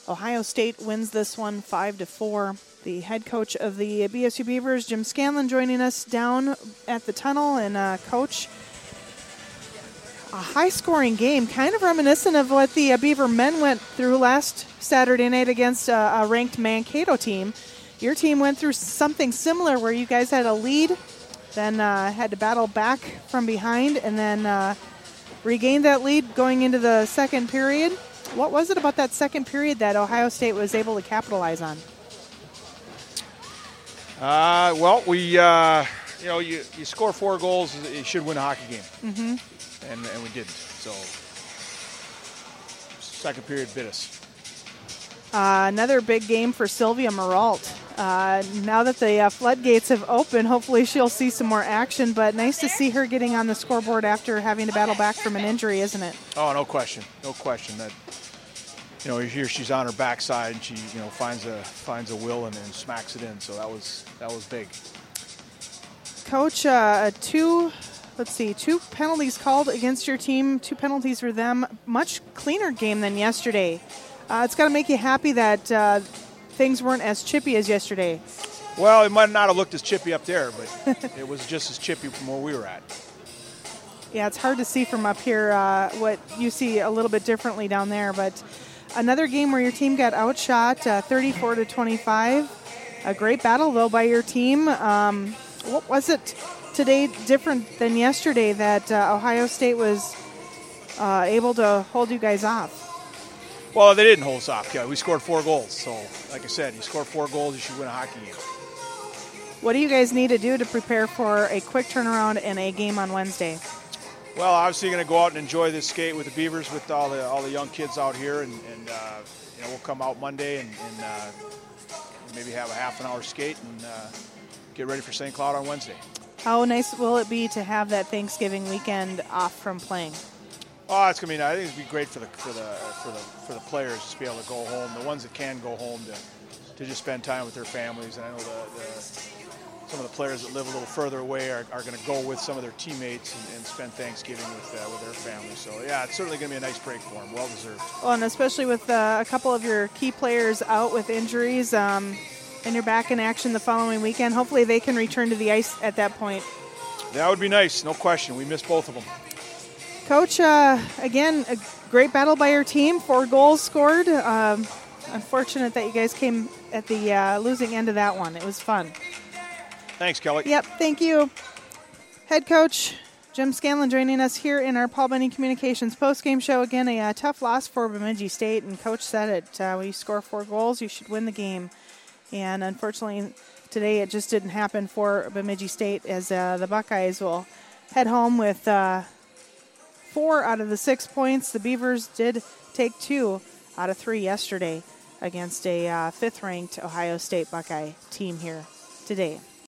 Ohio State wins this one 5-4. The head coach of the BSU Beavers, Jim Scanlon, joining us down at the tunnel. And Coach, a high-scoring game, kind of reminiscent of what the Beaver men went through last Saturday night against a ranked Mankato team. Your team went through something similar where you guys had a lead, then had to battle back from behind, and then regained that lead going into the second period. What was it about that second period that Ohio State was able to capitalize on? Well, you score 4 goals, you should win a hockey game. Mm-hmm. And we didn't. So, second period bit us. Another big game for Sylvia Maralt. Now that the floodgates have opened, hopefully she'll see some more action, but nice to see her getting on the scoreboard after having to battle back from an injury, isn't it? Oh, no question. No question. That, here she's on her backside and she, finds a will and smacks it in. So that was big. Coach, two penalties called against your team, 2 penalties for them. Much cleaner game than yesterday. It's got to make you happy that things weren't as chippy as yesterday. Well, it might not have looked as chippy up there, but it was just as chippy from where we were at. Yeah, it's hard to see from up here what you see a little bit differently down there. But another game where your team got outshot 34-25. A great battle, though, by your team. What was it today different than yesterday that Ohio State was able to hold you guys off? Well, they didn't hold us off. Yeah, we scored 4 goals. So, like I said, you score 4 goals, you should win a hockey game. What do you guys need to do to prepare for a quick turnaround and a game on Wednesday? Well, obviously going to go out and enjoy this skate with the Beavers, with all the young kids out here, and we'll come out Monday and maybe have a half an hour skate and get ready for St. Cloud on Wednesday. How nice will it be to have that Thanksgiving weekend off from playing? Oh, it's gonna be nice. I think it's gonna be great for the players to be able to go home. The ones that can go home to just spend time with their families. And I know some of the players that live a little further away are going to go with some of their teammates and spend Thanksgiving with their families. So yeah, it's certainly going to be a nice break for them. Well deserved. Well, and especially with a couple of your key players out with injuries, and you're back in action the following weekend. Hopefully, they can return to the ice at that point. That would be nice, no question. We missed both of them. Coach, again, a great battle by your team. 4 goals scored. Unfortunate that you guys came at the losing end of that one. It was fun. Thanks, Kelly. Yep, thank you. Head coach Jim Scanlon joining us here in our Paul Bunyan Communications postgame show. Again, a tough loss for Bemidji State, and Coach said it. When you score 4 goals, you should win the game. And unfortunately, today it just didn't happen for Bemidji State, as the Buckeyes will head home with 4 out of the 6 points. The Beavers did take 2 out of 3 yesterday against a 5th-ranked Ohio State Buckeye team here today.